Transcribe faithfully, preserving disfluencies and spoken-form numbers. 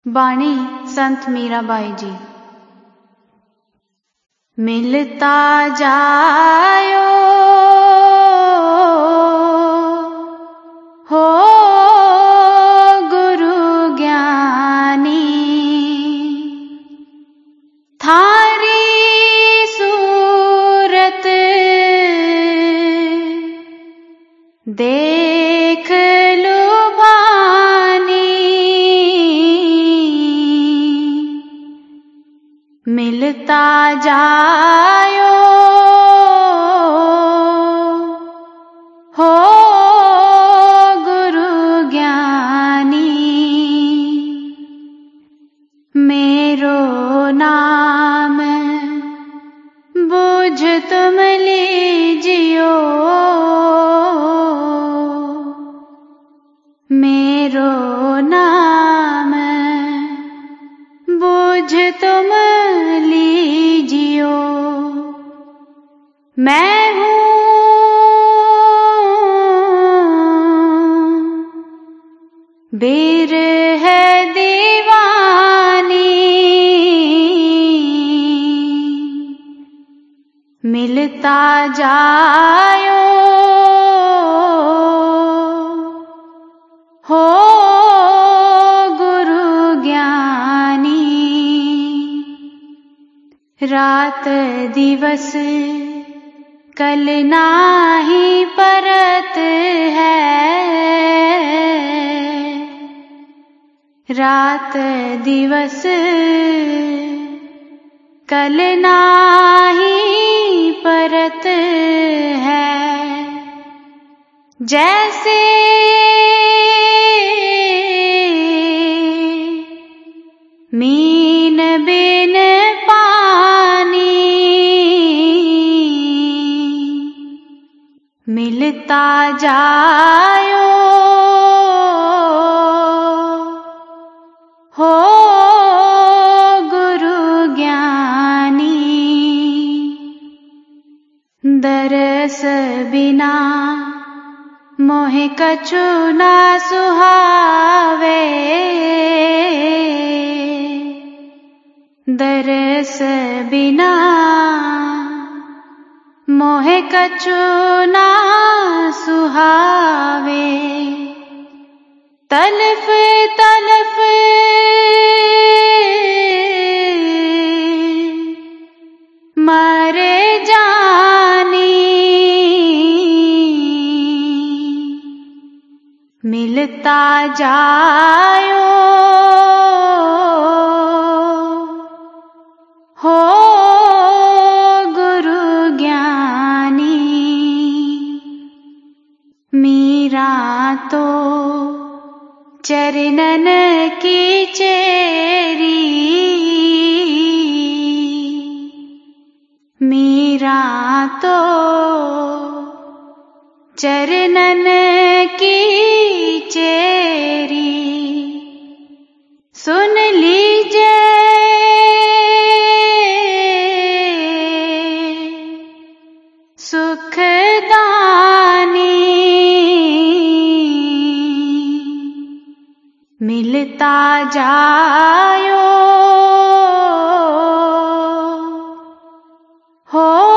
बाणी संत मीराबाई जी। मिलता जायो हो गुरु ज्ञानी, थारी सूरत देख मिलता जायो हो गुरु ज्ञानी, मेरो नाम बुझ तुम लीजियो, मेरो नाम बुझ तुम लीजियो। मैं हूँ बिरह दीवानी, मिलता जायो हो रात दिवस कल नाही परत है, रात दिवस कल नाही परत है। जैसे मीन बिन मिलता जायो हो गुरु ज्ञानी, दरस बिना मोहे कछु ना सुहावे, दरस बिना मोहे कछु ना सुहावे। तलफ तलफ मरे जानी, मिलता जायो हो तो चरणन की चेरी, मीरा तो चरणन की चेरी। सुन लीजिए सुखदानी, मिलता जायो हो